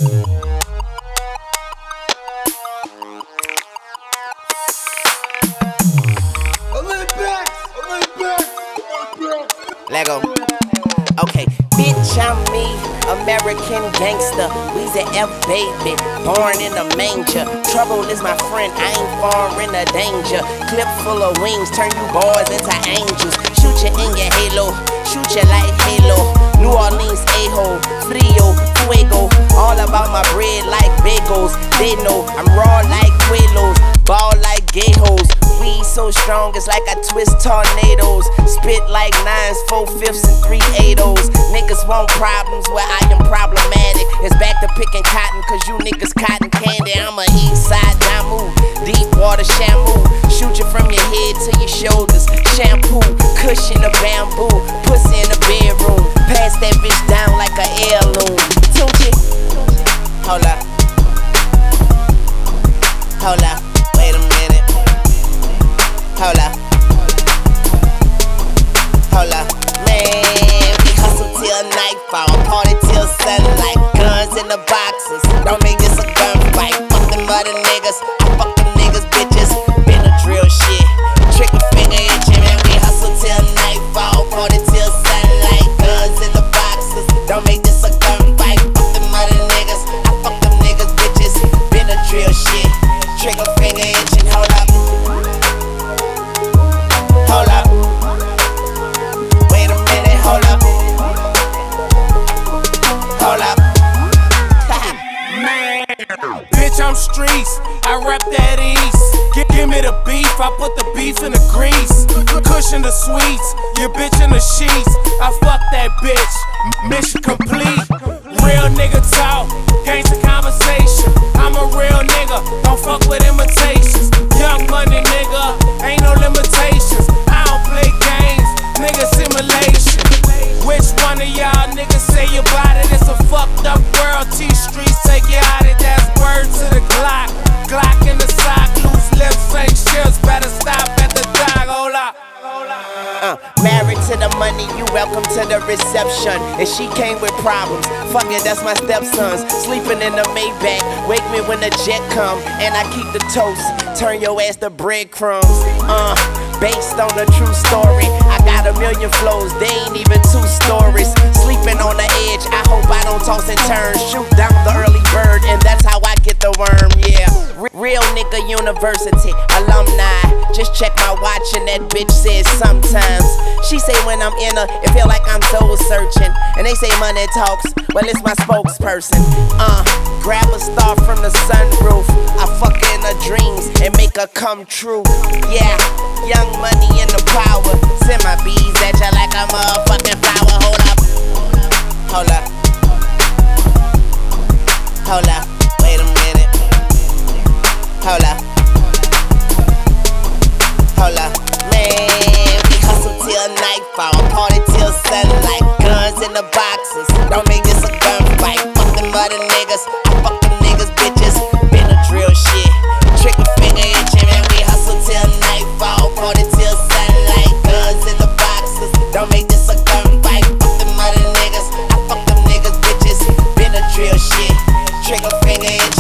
Lego. Okay, bitch, I'm me, American gangster. Weezy F baby, born in a manger. Trouble is my friend, I ain't far in a danger. Clip full of wings, turn you boys into angels. Shoot you in your halo, shoot you like Halo. New Orleans a-hole, frio, fuego. All about my bread like bagels. They know I'm raw like Quaaludes, ball like gay hoes. Weed so strong it's like I twist tornadoes. Spit like 9s, 4/5s, and 3/8. Niggas want problems where I am problematic. It's back to picking cotton cause you niggas cotton candy. I'm a east side Damu, deep water shampoo. Shoot you from your head to your shoulders. Shampoo, cushion of bamboo. Pussy in the bedroom. Pass that bitch down like an heirloom. Tunchi. Hold up. Hold up. Wait a minute. Hold up. Hold up. Man, we hustle till nightfall, party till sunlight. Guns in the boxes, don't make this a gunfight. Fuck them other niggas, I fuck them niggas bitches. Been a drill shit, trigger finger itching. Man, we hustle till nightfall, party till sunlight. Guns in the boxes, don't make this a gunfight. Fuck them other niggas, I fuck them niggas bitches. Been a drill shit, trigger finger itching. Hold up. Hold up. Wait a minute, hold up. Hold up. Bitch, I'm streets, I rap that east. Give me the beef, I put the beef in the grease. Cushion the sweets, your bitch in the sheets. I fuck that bitch, mission complete. Real nigga talk, gangsta conversation. I'm a real nigga, don't fuck with imitations. Young money nigga, ain't no limitations. I don't play games, nigga simulation. Which one of y'all niggas say you bout it? It's a fucked up world, T-Streets take you out it. That's word to the Glock. Glock in the sock, loose lips, fake ships. Better stop at the dock, hold up. Married to the money, you welcome to the reception. And she came with problems, fuck it, that's my stepsons. Sleeping in the Maybach, wake me when the jet come. And I keep the toast, turn your ass to breadcrumbs. Based on a true story, I got a million flows, they ain't even 2 stories. Sleeping on the edge, I hope I don't toss and turn. Shoot down the early bird, and that's how I get the worm, yeah. Real nigga university, alumni. Just check my watch and that bitch says sometimes. She say when I'm in her, it feel like I'm soul searching. And they say money talks, well it's my spokesperson. Grab a star from the sunroof. I fuck her in her dreams and make her come true. Yeah, young money in the power. Send my bees at ya like a motherfucking flower. Hold up. Hold up. Hold up. Wait a minute. Hold up. Hold up. Man, we hustle till nightfall, party till sunlight. Guns in the boxes, don't make this a gunfight. Fuck them other niggas, I fuck them niggas bitches. Been a drill shit, trigger finger itching. Man, we hustle till nightfall, party till sunlight. Guns in the boxes, don't make this a gunfight. Fuck them other niggas, I fuck them niggas bitches. Been a drill shit, trigger finger itching.